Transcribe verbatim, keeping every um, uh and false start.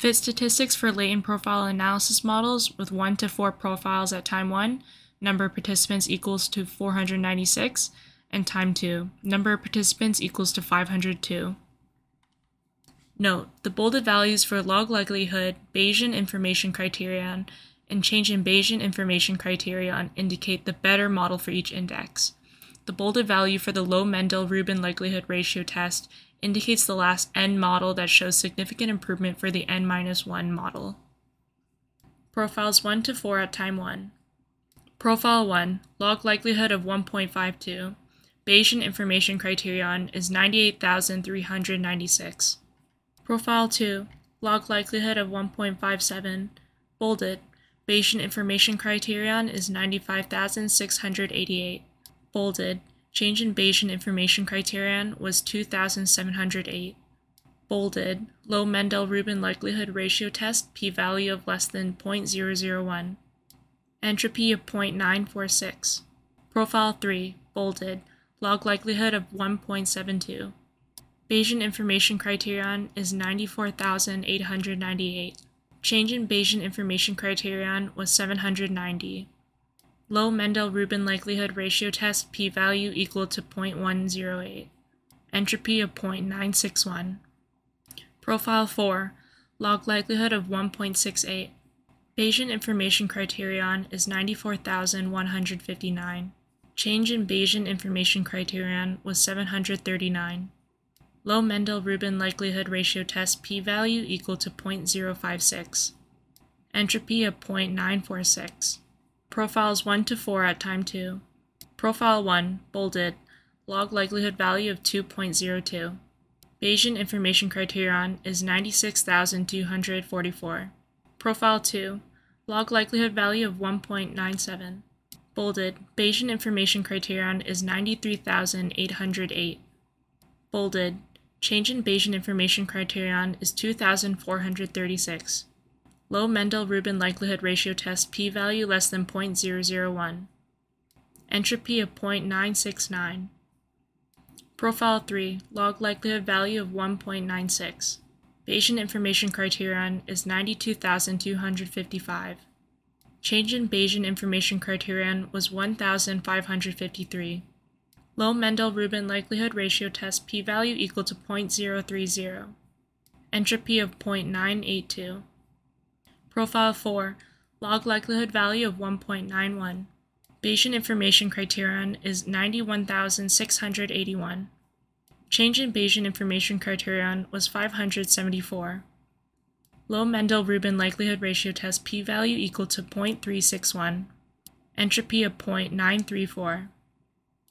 Fit statistics for latent profile analysis models with one to four profiles at time one, number of participants equals to four hundred ninety-six, and time two, number of participants equals to five hundred two. Note, the bolded values for log likelihood, Bayesian information criterion, and change in Bayesian information criterion indicate the better model for each index. The bolded value for the low Mendel-Rubin likelihood ratio test indicates the last N model that shows significant improvement for the N minus one model. Profiles one to four at time one. Profile one, log likelihood of one point five two. Bayesian information criterion is ninety-eight thousand three hundred ninety-six. Profile two, log likelihood of one point five seven. Bolded, Bayesian information criterion is ninety-five thousand six hundred eighty-eight. Bolded, change in Bayesian information criterion was two thousand seven hundred eight. Bolded, low Mendel-Rubin likelihood ratio test p-value of less than zero point zero zero one. Entropy of zero point nine four six. Profile three, bolded, log likelihood of one point seven two. Bayesian information criterion is ninety-four thousand eight hundred ninety-eight. Change in Bayesian information criterion was seven hundred ninety. Low Mendel-Rubin likelihood ratio test p-value equal to zero point one zero eight. Entropy of zero point nine six one. Profile four, log likelihood of one point six eight. Bayesian information criterion is ninety-four thousand one hundred fifty-nine. Change in Bayesian information criterion was seven hundred thirty-nine. Low Mendel-Rubin likelihood ratio test p-value equal to zero point zero five six. Entropy of zero point nine four six. Profiles one to four at time two. Profile one, bolded, log likelihood value of two point zero two. Bayesian information criterion is ninety-six thousand two hundred forty-four. Profile two, log likelihood value of one point nine seven. Bolded, Bayesian information criterion is ninety-three thousand eight hundred eight. Bolded, change in Bayesian information criterion is two thousand four hundred thirty-six. Low Mendel-Rubin likelihood ratio test p-value less than zero point zero zero one. Entropy of zero point nine six nine. Profile three, log likelihood value of one point nine six. Bayesian information criterion is ninety-two thousand two hundred fifty-five. Change in Bayesian information criterion was one thousand five hundred fifty-three. Low Mendel-Rubin likelihood ratio test p-value equal to zero point zero three zero. Entropy of zero point nine eight two. Profile four, log likelihood value of one point nine one. Bayesian information criterion is ninety-one thousand six hundred eighty-one. Change in Bayesian information criterion was five hundred seventy-four. Low Mendel-Rubin likelihood ratio test p-value equal to zero point three six one. Entropy of zero point nine three four.